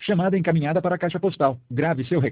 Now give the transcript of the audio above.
Chamada encaminhada para a caixa postal. Grave seu recado.